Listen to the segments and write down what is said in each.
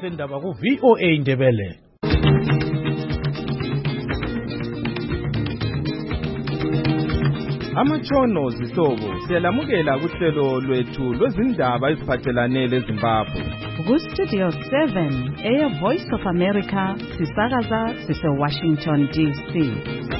lendaba ku VOA Indebele. Amatshono zihlobo siyalamukela kuhlelo lwethu lwezindaba eziphathelane leZimbabwe. Ku Studio 7 Air Voice of America sisakaza sise Washington DC.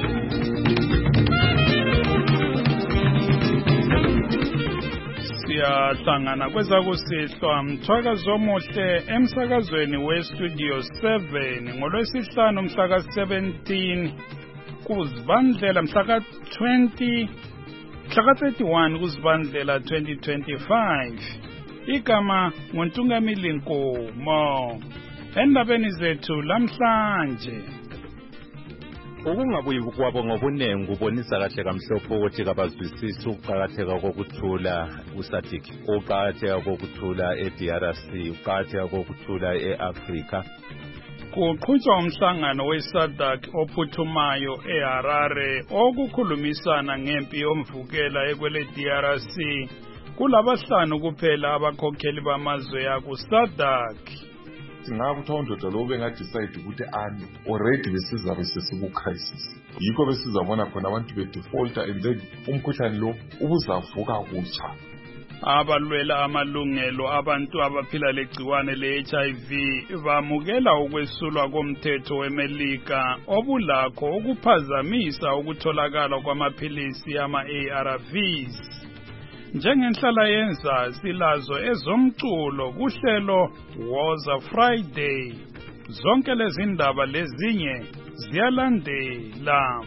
Siyahlangana kwezakusihlwa mthwakazo omuhle emsakazweni we-Studio 7 ngolwesihlanu mhla ka-17 kuzibandlela mhla ka-20 mhla ka-31 kuzibandlela 2025. Igama nguNtungamili Nkomo. Endabeni zethu lamhlanje, ukungabuyi kwabo ngobunengi kubonisa kahle kamhlophe ukuthi kabazwisisi ukuqakatheka kokuthula kuSADC, ukuqakatheka kokuthula eDRC, ukuqakatheka kokuthula eAfrika. kuqhutshwa umhlangano we-SADC ophuthumayo eHarare okukhulumisana ngempi yomvukela ekwele DRC. Kulabahlanu kuphela abakhokheli bamazwe aku-SADC. Singakuthi undoda lo bengadecide ukuthi already besizabe sesiku-crisis. Yikho besizabona khona abantu bedefaulta and then umkhuhlane lo ubuzavuka kutsha. Abalwela amalungelo abantu abaphila legciwane le-HIV bamukela ukwesulwa komthetho weMelika obulakho ukuphazamisa ukutholakala kwamaphilisi ama-ARVs. Njengenhlala yenza silazo ezomculo kuhlelo Woza Friday. Zonke lezi ndaba lezinye ziyalandela.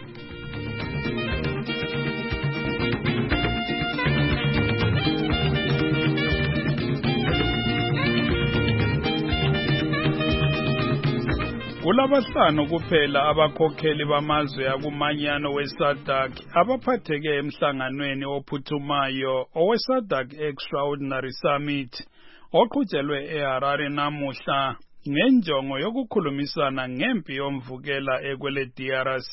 Kulabahlanu kuphela abakhokheli bamazwe akumanyano we-SADC abaphatheke emhlanganweni ophuthumayo owe-SADC Extraordinary Summit oqhutshelwe eHarare namuhla ngenjongo yokukhulumisana ngempi yomvukela ekwele DRC.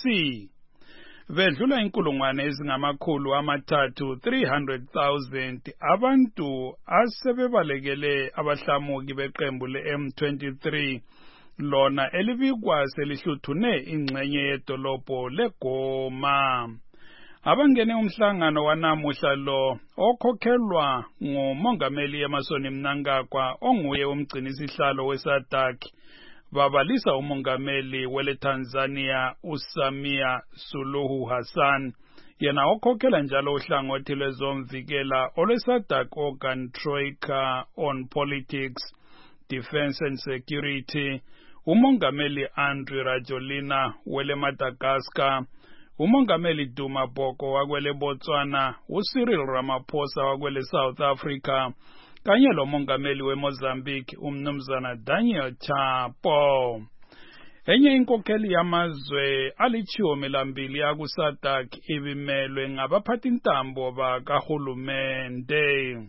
Bedlula inkulungwane ezingamakhulu amathathu 300,000 abantu asebebalekele abahlamuki beqembu le-M23 lona elibikwa selihluthune ingxenye yedolobho leGoma. Abangene umhlangano wanamuhla lo okhokhelwa ngumongameli Emmerson Mnangagwa onguye umgcinisihlalo we-SADC babalisa umongameli wele Tanzania uSamia Suluhu Hassan, yena okhokhela njalo uhlangothi lwezomvikela olwe-SADC Organ Troika on Politics, Defense and Security, umongameli Andry Rajoelina wele Madagascar, umongameli Duma Boko wakwele Botswana, uCyril Ramaphosa wakwele South Africa, kanye lomongameli weMozambique umnumzana Daniel Chapo. Enye inkokheli yamazwe ali-12 aku-SADC ibimelwe ngabaphathintambo bakahulumende.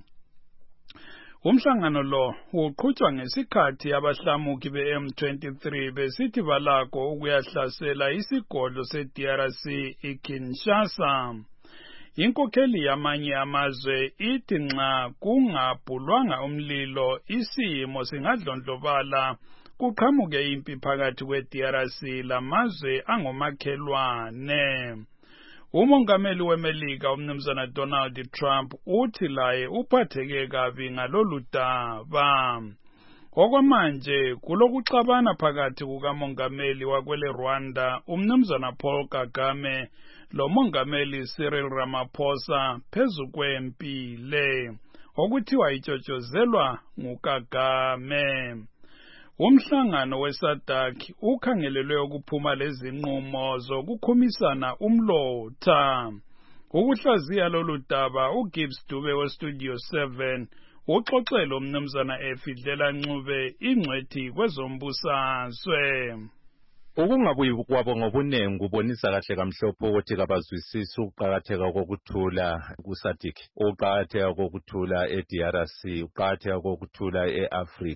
Umhlangano lo uqhutshwa ngesikhathi abahlamuki be-M23 besithi balakho ukuyahlasela isigodlo se-DRC iKinshasa. Inkokheli yamanye amazwe ithi nxa kungabhulwanga umlilo isimo singadlondlobala kuqhamuke impi phakathi kwe-DRC lamazwe angomakhelwane. Umongameli weMelika umnumzana Donald Trump uthi laye uphatheke kabi ngalolu daba. Okwamanje kulokuxabana phakathi kukamongameli wakwele Rwanda umnumzana Paul Kagame lomongameli Cyril Ramaphosa phezu kwempi le okuthiwa itshotshozelwa nguKagame. Umhlangano we-SADC ukhangelelwe ukuphuma lezinqumo zokukhumisana umlotha. Ukuhlaziya lolu daba uGibbs Dube we-Studio 7 uxoxele umnumzana Efidlela Ncube ingcwethi kwezombusazwe. Ukungabuyi kwabo ngobunengi kubonisa kahle kamhlophe ukuthi kabazwisisi ukuqakatheka kokuthula kuSADC, ukuqakatheka kokuthula eDRC, ukuqakatheka kokuthula eAfrika,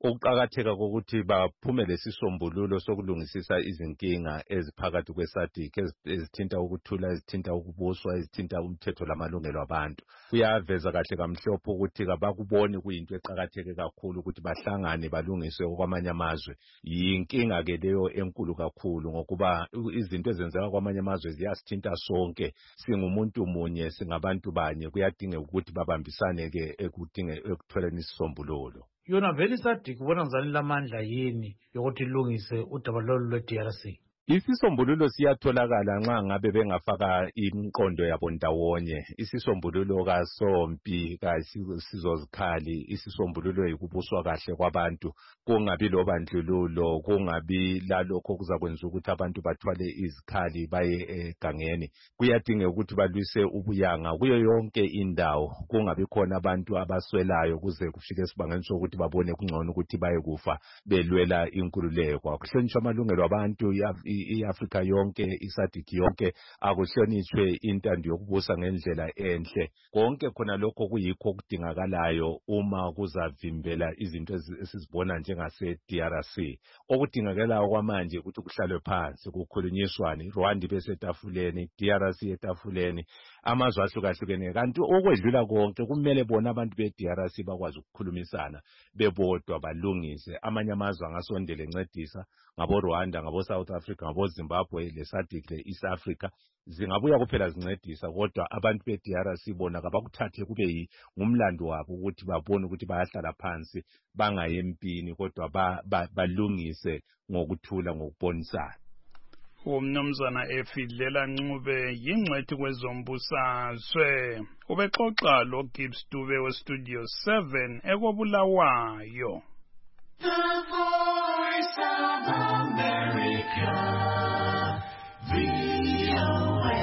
ukuqakatheka kokuthi baphume lesisombululo sokulungisisa izinkinga eziphakathi kweSADC ezithinta ukuthula, ezithinta ukubuswa, ezithinta umthetho lamalungelo abantu. Kuyaveza kahle kamhlophe ukuthi kabakuboni kuyinto eqakatheke kakhulu ukuthi bahlangane balungise okwamanye amazwe. Yinkinga ke leyo enkulu kakhulu ngokuba izinto ezenzeka kwamanye amazwe ziyasithinta sonke. Singumuntu munye, singabantu banye, kuyadingeka ukuthi babambisane ke ekutholeni isisombululo. Yona vele iSADC kubona ngizani lamandla yini yokuthi ilungise udaba lolu lwe-DRC? Isisombululo siyatholakala nxa ngabe bengafaka imiqondo yabo ndawonye. Isisombululo kasompi kasizozikhali, isisombululo yikubuswa kahle kwabantu, kungabi lobandlululo, kungabi lalokho kuzakwenza ukuthi abantu bathwale izikhali baye egangeni. Kuyadingeka ukuthi balwise ubuyanga kuyo yonke indawo, kungabi khona abantu abaswelayo kuze kufike esibangeni sokuthi babone kungcono ukuthi baye kufa belwela inkululeko. Kuhlonishwa amalungelo abantu iAfrika yonke, iSADC yonke, akuhlonishwe intando yokubusa ngendlela enhle. Konke khona lokho kuyikho okudingakalayo uma kuzavimbela izinto esizibona njengase-DRC. Okudingakalayo kwamanje ukuthi kuhlalwe phansi kukhulunyiswane, Rwanda besetafuleni, DRC etafuleni, amazwe ahlukahlukene. Kanti okwedlula konke kumele bona abantu be-DRC bakwazi ukukhulumisana bebodwa balungise. Amanye amazwe angasondela encedisa, ngabo Rwanda, ngabo South Africa, ngabo Zimbabwe, le-SADC, le-East Africa, zingabuya kuphela zincedisa, kodwa abantu be-DRC bona kabakuthathe kube ngumlando wabo ukuthi babone ukuthi bayahlala phansi bangaye empini, kodwa balungise ngokuthula, ngokubonisana. Umnumzana Efidlela Ncube yingcwethi kwezombusazwe ubexoxa lo Gibbs Dube we-Studio 7 ekobulawayo. The Voice of America, VOA.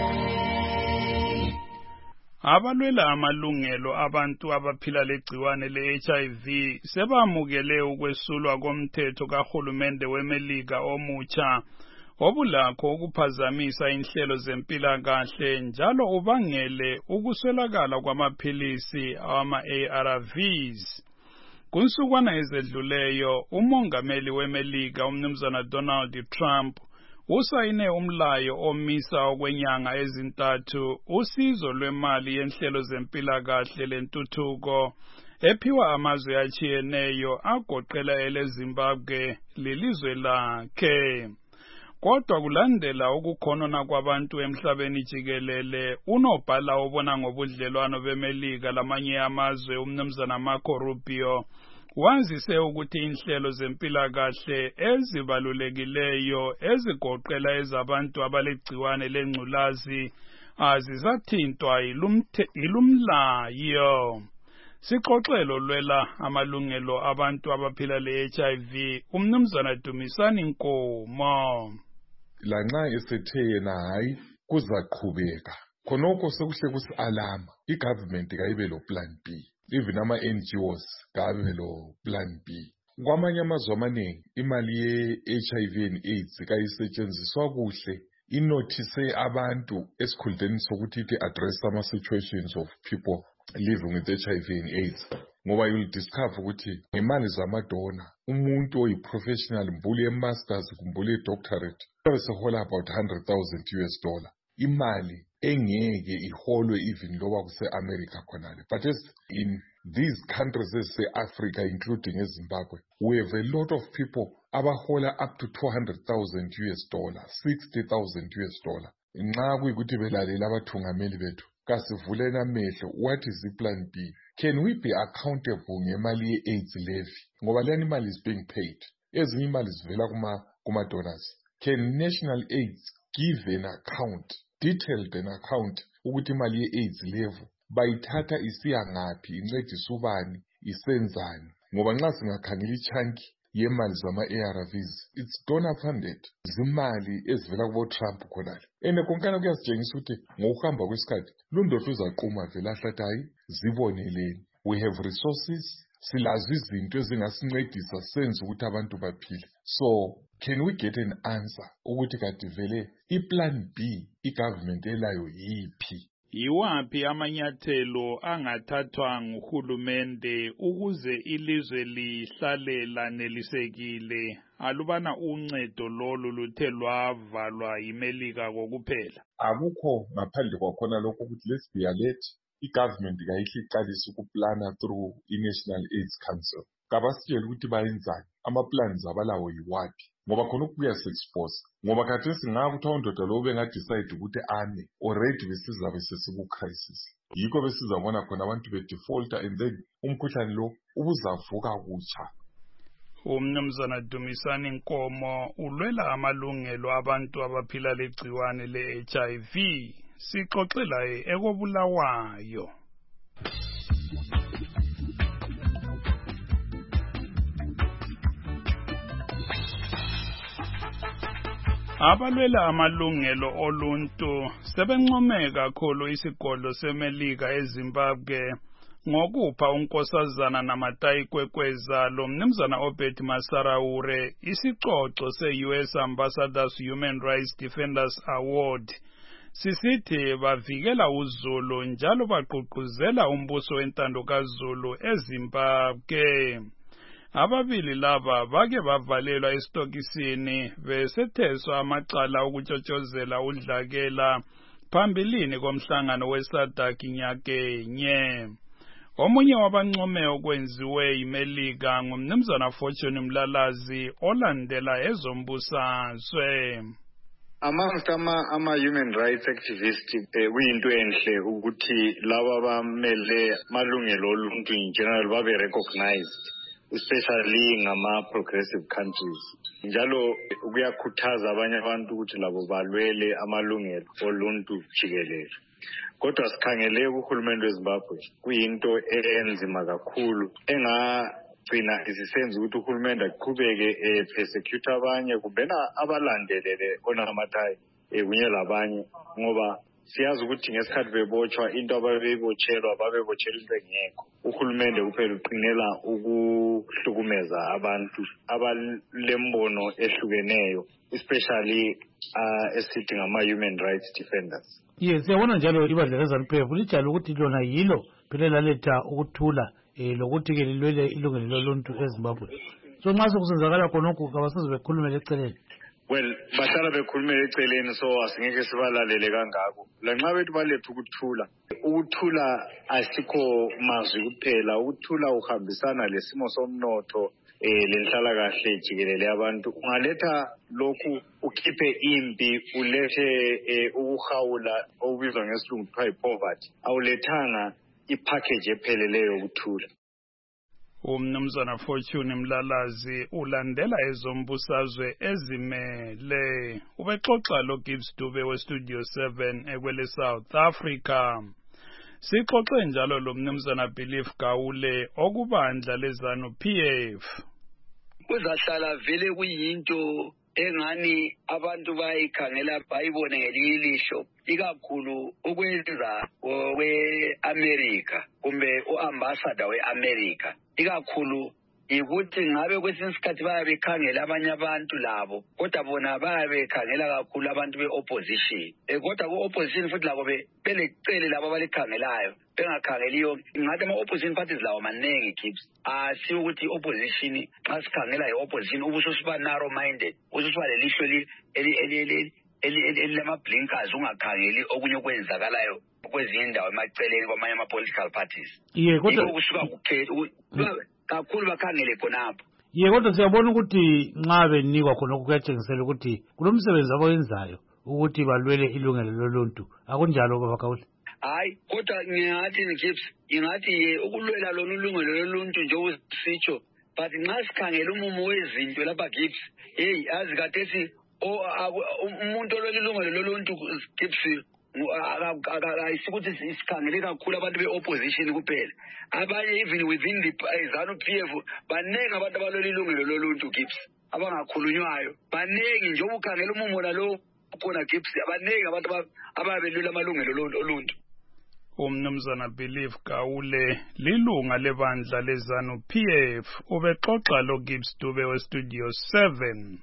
Abalwela amalungelo abantu abaphila legciwane le-HIV sebamukele ukwesulwa komthetho kahulumende weMelika omutsha obulakho ukuphazamisa inhlelo zempilakahle njalo ubangele ukuswelakala kwamaphilisi ama-ARVs. Kunsukwana ezedluleyo, umongameli weMelika umnumzana Donald Trump usayine umlayo omisa okwenyanga ezintathu usizo lwemali yenhlelo zempilakahle lentuthuko ephiwa amazwe achiyeneyo agoqela eleZimbabwe lilizwe lakhe. Kodwa kulandela ukukhonona kwabantu emhlabeni jikelele, unobhala obona ngobudlelwano beMelika lamanye amazwe umnumzana Marco Rubio wazise ukuthi inhlelo zempilakahle ezibalulekileyo ezigoqela ezabantu abalegciwane lengculazi azisathintwa ilumlayo. Sixoxelo lwela amalungelo abantu abaphila le-HIV umnumzana Dumisani Nkomo. Lanxa esethe yena hayi kuzaqhubeka khonokho sekuhle kusi-alama igovernment kayibe lo plan B, even ama-NGOs kabe lo plan B. Kwamanye amazwe amaningi imali ye-HIV and AIDS kayisetshenziswa kuhle inothise abantu esikhundleni sokuthi ithi address ama-situations of people living with HIV and AIDS. Ngoba you'll discover ukuthi ngemali zamadona umuntu oyi-professional mbuli ye-masters kumbuli ye-doctorate sehola about $100,000. Imali engeke iholwe even loba kuse-America khonale. But as in these countries ezise-Africa including eZimbabwe, we have a lot of people abahola up to $200,000, $60,000. Nxa kuyikuthi belalela abathungameli bethu kasivuleni amehlo, what is the plan B? Can we be accountable ngemali ye-AIDS levy? Ngoba leni imali is being paid. Ezinye imali zivela kuma-donors. Can National AIDS give an account, detailed an account, ukuthi imali ye-AIDS levy bayithatha isiya ngaphi, incedisa ubani, isenzani? Ngoba nxa singakhangela i-chunky yemali zama-ARVs, it's donor funded. Zimali ezivela kubo Trump khonale. Konkana kuyasitshengisa ukuthi ngokuhamba kwesikhathi lundodlu uzaquma vele ahlathi hayi ziboneleni. We have resources, silazi izinto ezingasincedisa senze ukuthi abantu baphile. So can we get an answer ukuthi kade vele i-plan B igovernment elayo yiphi? Yiwaphi amanyathelo angathathwa nguhulumende ukuze ilizwe lihlale lanelisekile alubana uncedo lolu luthe lwavalwa yimelika kokuphela? Akukho ngaphandle kwakhona lokho ukuthi let's be alert. I-government kayihle iqalise ukuplana through i-National AIDS Council. Kabasitshela ukuthi bayenzani, ama-plans abalawo yiwaphi, ngoba khona ukubuya se-expose. Ngoba khathesi ngakuthi awundoda lo bengadecide ukuthi ame already besizabe sesiku-crisis. Yikho besizabona khona abantu be-defaulter and then umkhuhlane lo ubuzavuka kutsha. Umnumzana Dumisani Nkomo ulwela amalungelo abantu abaphila legciwane le-HIV. Sixoxela ekobulawayo. Abalwela amalungelo oluntu sebencome kakhulu isigodlo semelika eZimbabwe ngokupha unkosazana Namatai Kwekweza lo mnumzana Obed Masaraure isicoco se-US Ambassadors Human Rights Defenders Award. Sisithi bavikela uZulu njalo bagqugquzela umbuso wentando kaZulu eZimbabwe. Ababili laba bake bavalelwa esitokisini besetheswa amacala okutshotshozela udlakela phambilini komhlangano weSADC nyakenye. Omunye wabancome okwenziwe imelika ngumnumzana Fortune Mlalazi olandela ezombusazwe. Amongst ama-human rights activists kuyinto enhle ukuthi laba bamele malungelo oluntu in general babe recognized, especially ngama-progressive countries. Njalo kuyakhuthaza abanye abantu ukuthi labo balwele amalungelo oluntu jikelele. Kodwa sikhangele kuhulumende weZimbabwe kuyinto enzima kakhulu engagcina isisenza ukuthi uhulumende aqhubeke persecute abanye kumbena abalandelele oNamatai kunye labanye, ngoba siyazi ukuthi ngesikhathi bebotshwa into ababebotshelwa babebotshelwa into engekho. Uhulumende kuphela uqinela ukuhlukumeza abantu abalembono ehlukeneyo, especially esithi ngama-human rights defenders. Yes, siyabona njalo ibandla leZANU-PF lijalo ukuthi lona yilo phela laletha ukuthula lokuthi-ke lilwele ilungelo loluntu eZimbabwe. So nxa sekusenzakala khonokho kabaseze bekhulumele eceleni. Well, bahlala bekhulumela eceleni, so asingeke sibalalele kangako. Lanxa bethu baletha ukuthula. Ukuthula asikho mazwi kuphela, ukuthula uhambisana lesimo somnotho lenhlalakahle jikelele abantu. Ungaletha lokhu ukhiphe impi, ulethe ukuhawula okubizwa ngesilungu kuthiwa yi-poverty. Awulethanga ipackage epheleleyo yokuthula. Umnumzana Fortune Mlalazi ulandela ezombusazwe ezimele. Ubexoxa lo Gibbs Dube weStudio 7 ekwele South Africa. Sixoxe njalo lo mnumzana Belief Gawule okubandla leZANU-PF. Kuzahlala vele kuyinto engani abantu bayikhangela bayibone ngelinye ilihlo, ikakhulu ukwenza kwe-America kumbe u-ambassador we-America, ikakhulu ukuthi ngabe kwesinye isikhathi bayabe bekhangela abanye abantu labo, kodwa bona bayabe bekhangela kakhulu abantu be-opposition. Kodwa ku-opposition futhi labo belecele labo abalikhangelayo, bengakhangeliyo. Ngathi ama-opposition parties lawo manengi Gibbs. Asiyo ukuthi i-opposition xa sikhangela i-opposition ubususiba narrow-minded, ususiba lelihlo elilama-blinkers, ungakhangeli okunye okwenzakalayo kwezinye indawo emaceleni kwamanye ama-political parties. Yiko kusuka kakhulu bakhangele khonapho. Kodwa siyabona ukuthi nxa benikwa khonokho kuyatshengisela ukuthi kulomsebenzi abawenzayo ukuthi balwele ilungelo loluntu. Akunjalo baba Gawule? Hayi, kodwa ngingathi ingathi ukulwela lona ulungelo loluntu nje usitsho, but nxa sikhangela umumo wezinto lapha Gibbs, azi kathesi umuntu olwela ilungelo loluntu Gibbs ayisikuthi sikhangele kakhulu abantu be-opposition kuphela. Abanye even within the ZANU-PF baningi abantu abalwela ilungelo loluntu Gibbs abangakhulunywayo, baningi nje ukhangela umumo nalo khona Gibbs, baningi abantu ababelwela amalungelo oluntu. Umnumzana Belief Gawule lilunga lebandla leZANU-PF ubexoxa lo Gibbs Dube weStudio 7.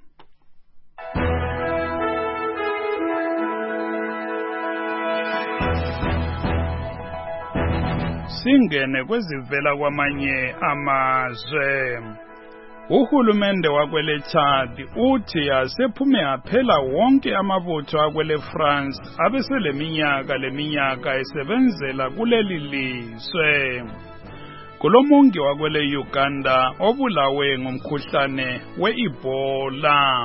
singene kwezivela kwamanye amazwe. Uhulumende wakwele Chad uthi asephume aphela wonke amabutho akwele France abeseleminyaka esebenzela kuleli lizwe. Kulomongi wakwele Uganda obulawe ngumkhuhlane we-Ebola.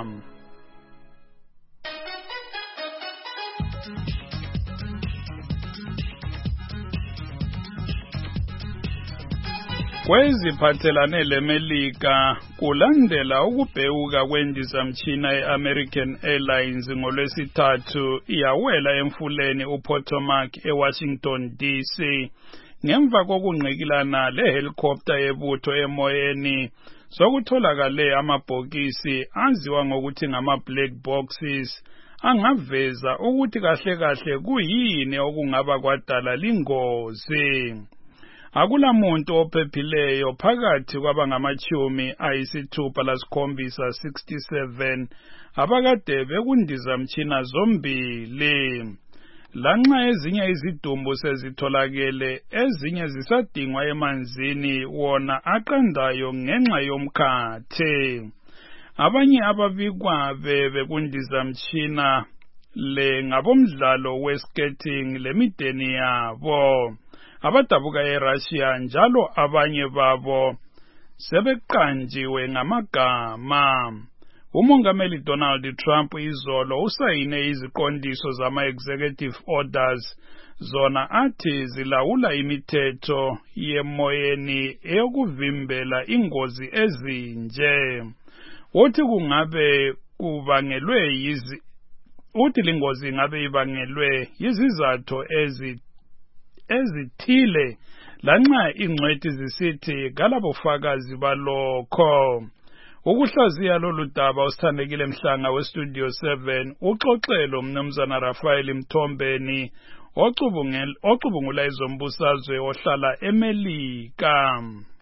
Kweziphathelane leMelika kulandela ukubhewuka kwendizamtshina ye-American Airlines ngolwesithathu iyawela emfuleni uPotomac eWashington DC ngemva kokungqikilana lehelicopter yebutho emoyeni sokutholakale amabhokisi aziwa ngokuthi ngama-black boxes angaveza ukuthi kahle kuyini okungaba kwadala lingozi. Akulamuntu ophephileyo phakathi kwabangamachumi ayisithupha lasikhombisa 67 abakade bekundizamtshina zombili. Lanxa ezinye izidumbu sezitholakele, ezinye zisadingwa emanzini wona aqandayo ngenxa yomkhathe. Abanye ababikwa bekundizamtshina le ngabomdlalo weskating lemideni yabo. Abadabuka eRussia njalo abanye babo sebeqanjiwe ngamagama. Umongameli Donald Trump izolo usayine iziqondiso zama-executive orders zona athi zilawula imithetho yemoyeni eyokuvimbela ingozi ezinje. Uthi lingozi ingabe ibangelwe yizizathu ezithile lanxa ingcwethi zisithi kalabofakazi balokho. Ukuhlaziya lolu daba usithandekile Mhlanga westudio 7 uxoxelo mnumzana Rafael Mthombeni ocubungula izombusazwe ohlala eMelika.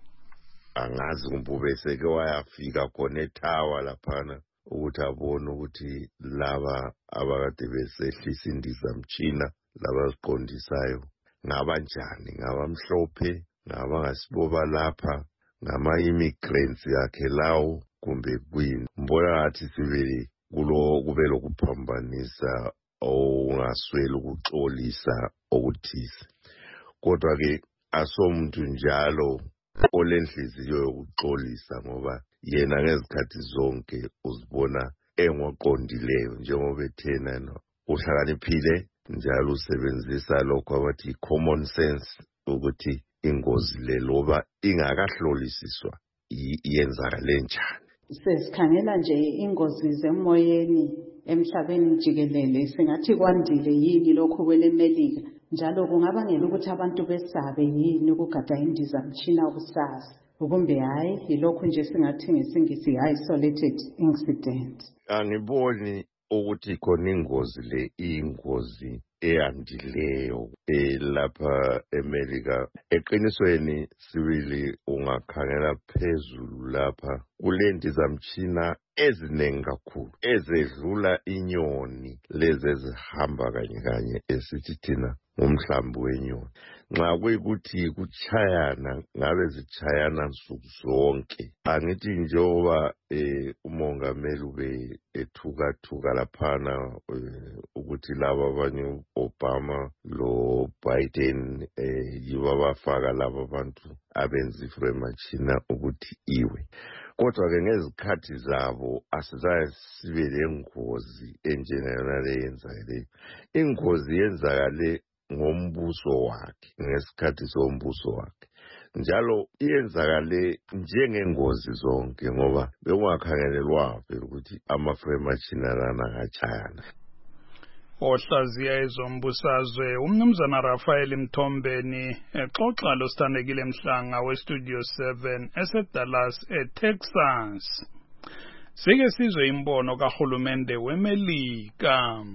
Angazi kumpube seke wayafika khona eThawa laphana ukuthi abone ukuthi laba abakade besehlisa indizamtshina laba siqondisayo ngabanjani, ngabamhlophe, ngabangasiboba lapha, ngama-immigrants yakhe lawo kumbe kwini. Mbona ngathi sivele kube lokuphambanisa okungasweli ukuxolisa okuthise. Kodwa-ke asomuntu njalo olenhliziyo yokuxolisa ngoba yena ngezikhathi zonke uzibona engoqondileyo njengoba ethena uhlakaniphile njalo usebenzisa lokho abathi common sense ukuthi ingozi le loba ingakahlolisiswa iyenzakale njani. Sesikhangela nje ingozi zemoyeni emhlabeni jikelele singathi kwandile yini lokho kweleMelika njalo kungabangela ukuthi abantu besabe yini ukugada indizamtshina kusasa kumbe hayi yilokho nje singathi ngesingisi isolated incident. Angiboni ukuthi khona ingozi le ingozi eyandileyo lapha eMelika. Eqinisweni sibili ungakhangela phezulu lapha kulendizamtshina eziningi kakhulu ezedlula inyoni lezi ezihamba kanye esithi thina ngomhlambi wenyoni. Nxa kuyikuthi kuchayana ngabe zichayana nsuku zonke. Angithi njengoba umongameli ube ethuka laphana ukuthi laba abanye Obama lo Biden yibo abafaka laba abantu abenza ifremachina ukuthi iwe. Kodwa-ke ngezikhathi zabo asizaye sibe lengozi enjengayona le yenzakaleyo. Ingozi yenzakale ngombuso wakhe, ngesikhathi sombuso wakhe. Njalo iyenzakale njengengozi zonke ngoba bekungakhangelelwa phela ukuthi amafremachina lana ngachayana. Ohlaziya ezombusazwe umnumzana Rafael Mthombeni exoxa losithandekile Mhlanga westudio 7 eseDallas eTexas. Sike sizwe imbono kahulumende weMelika.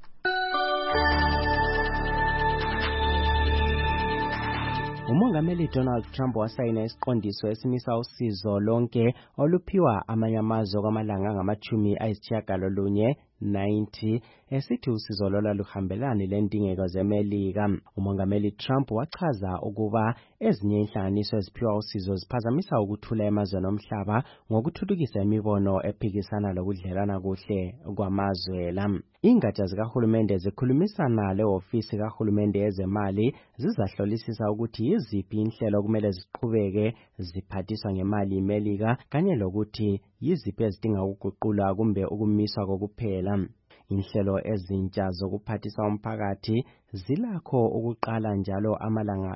Umongameli Donald Trump wasayina isiqondiso esimisa usizo lonke oluphiwa amanye amazwe kwamalanga ngama-19 90 esithi usizo lwaluhambelani lendingeko zeMelika. Umongameli Trump wachaza ukuba ezinye inhlanganiso eziphiwa usizo ziphazamisa ukuthula emazweni omhlaba ngokuthuthukisa imibono ephikisana lokudlelana kuhle kwamazwe la. Ingatsha zikahulumende zikhulumisana le-ofisi kahulumende yezemali zizahlolisisa ukuthi yiziphi inhlelo okumele ziqhubeke ziphathiswa ngemali iMelika kanye lokuthi yiziphi ezidinga ukuguqulwa kumbe ukumiswa kokuphela. Inhlelo ezintsha zokuphathisa umphakathi zilakho ukuqala njalo amalanga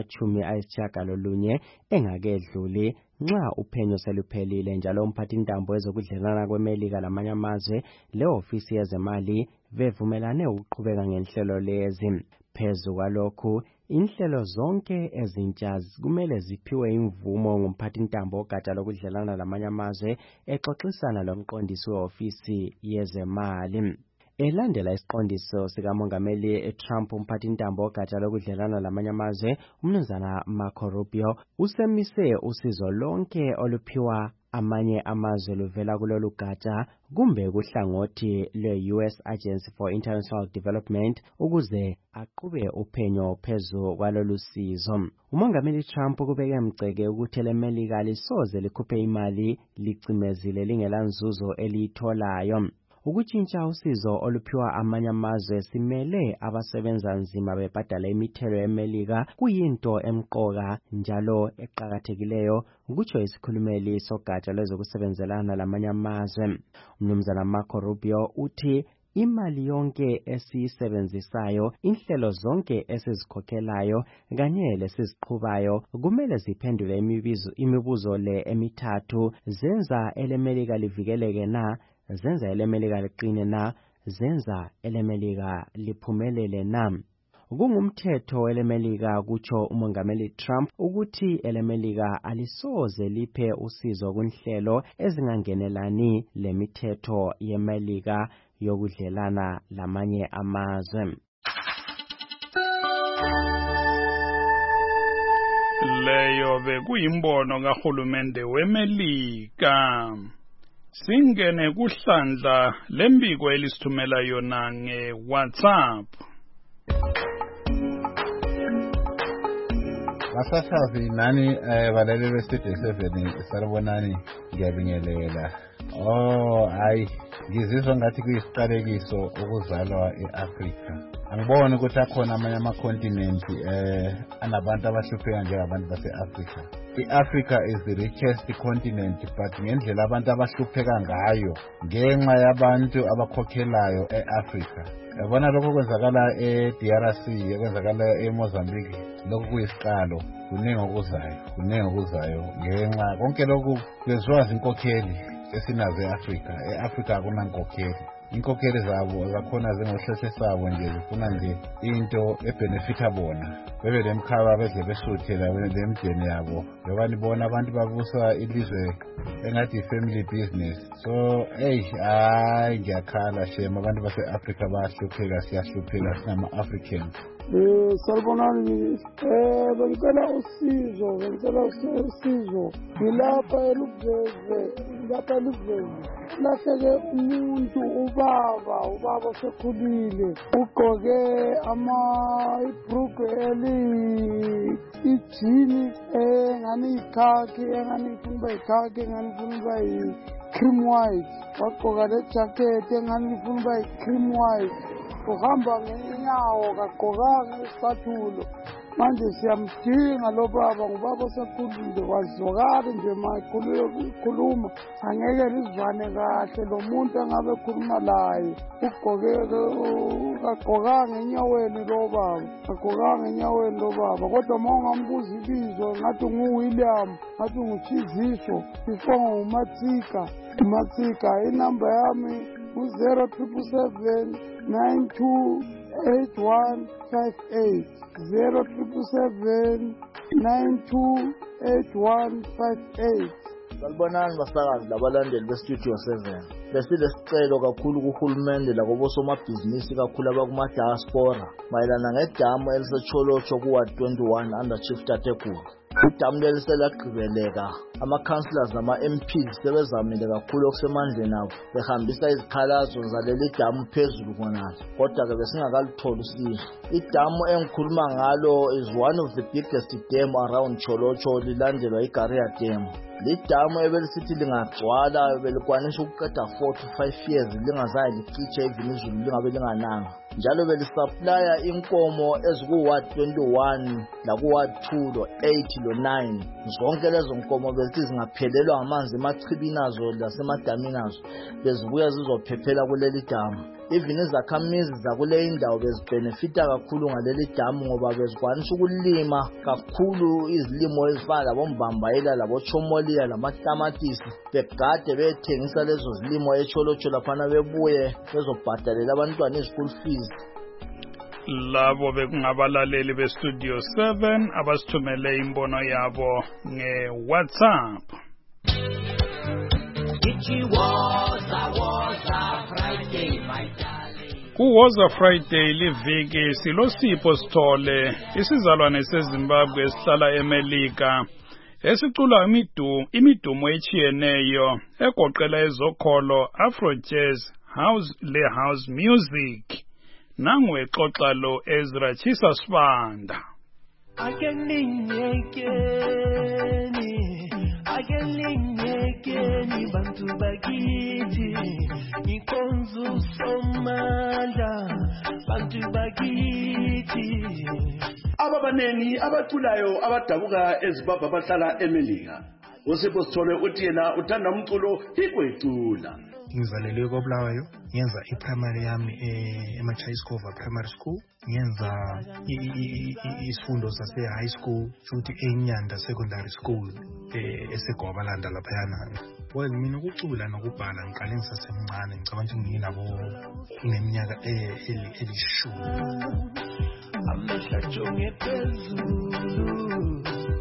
angama-90 engakedluli nxa uphenyo seluphelile njalo umphathintambo wezokudlelana kweMelika lamanye amazwe le-ofisi yezemali bevumelane ukuqhubeka ngenhlelo lezi. Phezu kwalokhu, inhlelo zonke ezintsha kumele ziphiwe imvumo ngumphathintambo ogatsha lokudlelana lamanye amazwe exoxisana lomqondisi we-ofisi yezemali. Elandela isiqondiso sikamongameli Trump, umphathintambo ogatsha lokudlelana lamanye amazwe umnumzana Marco Rubio usemise usizo lonke oluphiwa amanye amazwe luvela kulolu gatsha kumbe kuhlangothi lwe-US Agency for International Development ukuze aqhube uphenyo phezu kwalolu sizo. Umongameli Trump kubeke mceke ukuthi leMelika lisoze likhuphe imali licimezile lingelanzuzo eliyitholayo. Ukutshintsha usizo oluphiwa amanye amazwe simele abasebenza nzima bebhadala imithelo yeMelika kuyinto emqoka njalo eqhakathekileyo, kutsho isikhulumeli sogatsha lwezokusebenzelana lamanye amazwe. Umnumzana Marco Rubio uthi imali yonke esiyisebenzisayo, inhlelo zonke esizikhokhelayo kanye lesiziqhubayo kumele ziphendule imibuzo le emithathu: zenza eleMelika livikeleke na? Zenza eleMelika liqine na? Zenza eleMelika liphumelele na? Kungumthetho eleMelika, kutsho umongameli Trump, ukuthi eleMelika alisoze liphe usizo kunhlelo ezingangenelani lemithetho yeMelika yokudlelana lamanye amazwe. Leyo bekuyimbono kahulumende weMelika. Singene kuhlandla lembiko elisithumela yona nge-WhatsApp. Basasazi nani balaleli bestudio 7 salibonani, ngiyabingelela. Hayi, ngizizwa ngathi kuyisiqalekiso ukuzalwa eAfrika. Angiboni ukuthi akhona amanye amakontinenti anabantu abahlupheka njengabantu base-Afrika. I-Africa is the richest continent, but ngendlela abantu abahlupheka ngayo ngenxa yabantu abakhokhelayo e-Afrika. Yabona lokho kwenzakala e-DRC, kwenzakala e-Mozambique, lokho kuyisiqalo. Kuningi okuzayo ngenxa konke lokhu kwenziwa zinkokheli esinazo e-Afrika. E-Afrika akunankokheli. Inkokheli zabo zakhona zingohlehlo sabo nje, zifuna nje into ebenefita bona. Bebe lemkhaba bedle besuthela lemdeni yabo. Ngoba nibona abantu babusa ilizwe engathi family business. So hayi ngiyakhala shema, abantu base-Afrika bayahlupheka, siyahlupheka singama-Africans. Salibonani, bengicela usizo, ngilapha elugeze, lahleke umuntu, ubaba osekhulile, ugqoke ibhrugu ijini engani yikhakhi, engani ifuna uba yikhakhi, engani ifuna uba yi-cream white, wagqoka le-jacket engani ifuna uba yi-cream white, uhamba ngenyawo, kagqokanga isicathulo. Manje siyamdinga lo baba, ngubaba osekhulile, wazwakali nje mayikhuluma, angeke lizwane kahle lo muntu engabe ekhuluma laye. Kagqokanga enyaweni lo baba, kodwa ma ungambuza ibizo ngathi ngu-William, ngathi nguChiziso, before nguMatsika. Inamba yami u-0777 928158, 0777 928158. Salibonani basakazi labalandeli bestudio 7. besilesicelo kakhulu kuhulumende lakobosomabhizinisi kakhulu abakuma-diaspora mayelana ngedamu elisecholotsho kuward 21 under Chief Tatekulu. Idamu leli selagqibeleka. Ama-councillors nama-MPs sebezamile kakhulu okusemandleni abo behambisa izikhalazo zaleli damu phezulu khonale, kodwa-ke besingakalitholi usizo. Idamu engikhuluma ngalo is one of the biggest dam around Cholocho, lilandelwa iGaria Dam. Lidamu ebelisithi lingagcwala belikwanisa ukuqeda 4 to 5 years lingazange licishe even izulu lingabe lingananga. Njalo belisuplya inkomo ezikuward 21 lakuward 2 lo 8 lo 9. Zonke lezo nkomo bezithi zingaphelelwa amanzi emachibini azo lasemadamini azo bezibuya zizophephela kuleli damu. Even izakhamizi zakule indawo bezibhenefita kakhulu ngaleli damu ngoba bezikwanisa ukulima kakhulu izilimo ezifana labombambayela labochomolia lamatamatisi begade bethengisa lezo zilimo eCholocho laphana bebuye bezobhadalela abantwana i-school fees. Labo bekungabalaleli bestudio 7 abasithumele imbono yabo nge-WhatsApp. Kuwoza Friday liviki silosipho Sithole, isizalwane seZimbabwe esihlala eMelika, esicula imidumo echiyeneyo egoqela ezokholo, Afro jazz, house music. Nangu exoxa lo Ezra Chisa Sibanda. Akelingekeni bantu bakithi ngikonzu somandla bantu bakithi. Ababaneni abaculayo abadabuka eZimbabwe abahlala eMelika. uSipho Sithole uthi yena uthanda umculo ikwecula. Ngizalelwe koBulawayo, ngenza i-primary yami eMachayiscova Primary School, ngenza isifundo sase-high school futhi eNyanda Secondary School eseGwabalanda laphayana. Well, mina ukucula nokubhala ngiqale ngisasemncane, ngicabanga ukuthi ngineminyaka elishumi. Amehla jonge phezulu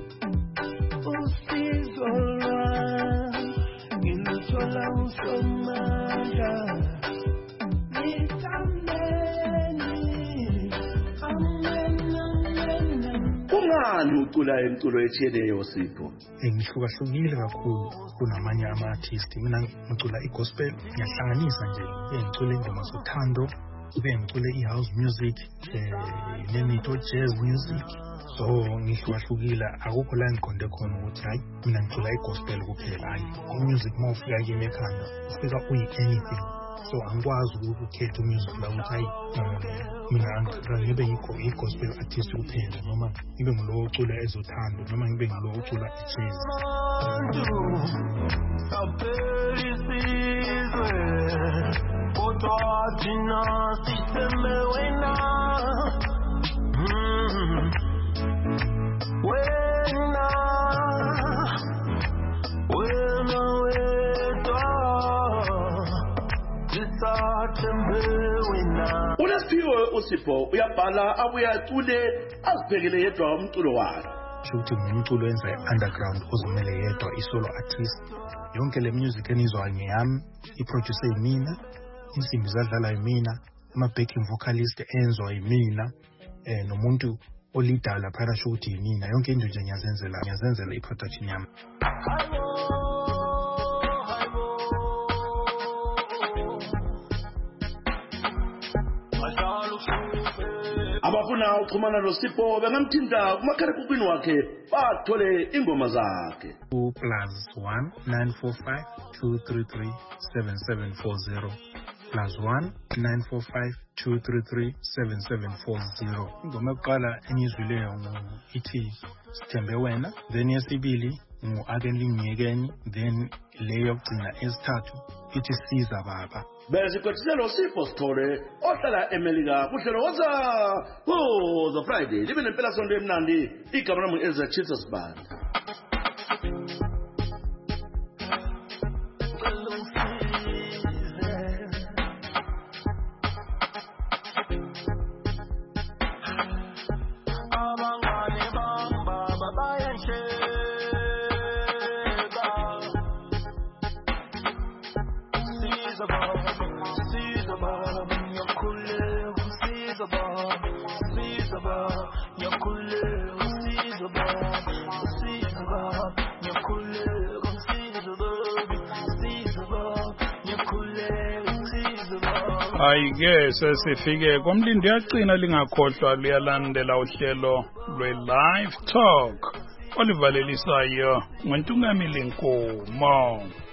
usizo lwami ngiluthola usomandla Kungani ucula emculo echiyeneyo Sipho? Ngihlukahlukile kakhulu kunamanye ama-artist. Mina ngicula i-gospel, ngiyahlanganisa nje, ngicula indima zothando, ngicule i-house music, nemito jazz music. So ngihlukahlukile, akukho la ngiqonde khona ukuthi hayi mina ngicula i-gospel kuphela. Hayi, umusic mawufika kimi ekhanda ufika uyi-anything. So angikwazi ukukhetha umusic la ukuthi hayi mina ngibe i-gospel artist kuphela, noma ngibe ngulo ocula ezothando, noma ngibe ngulo ocula i-jazz. Unesphiwe uSipho uyabhala abuye acule azibhekele yedwa umculo wakhe. Futhi ngumculo wenza underground ozimele yedwa, i-solo artist. Yonke le music enizwayo ngeyami, i-producer yimina, insimbi zadlala yimina, ama-backing vocalist enzwa yimina, nomuntu olidala laphana shothi yimina. Yonke into nje ngiyazenzela i-production yami. Abafuna ukuxhumana noSipho bengamthinta kumakhalekhukhwini wakhe bathole ingoma zakhe. +1 945 233 7740 +1 945 233 7740. Ingoma yokuqala engizwileyo ithi Sithembe Wena, then yesibili Akelingekeni, then leyo yokugcina esithathu ithi Siza Baba. Besikothiselo Sipho Sithole ohlala eMelika kuhlelo woza Friday libe nempela sonto emnandi. Igama lami Ezra Chisa Sibanda. Hayi-ke sesifike komlindi yagcina lingakhohlwa luyalandela uhlelo lwe-Live Talk olivalelisayo ngoNtungamili Nkomo.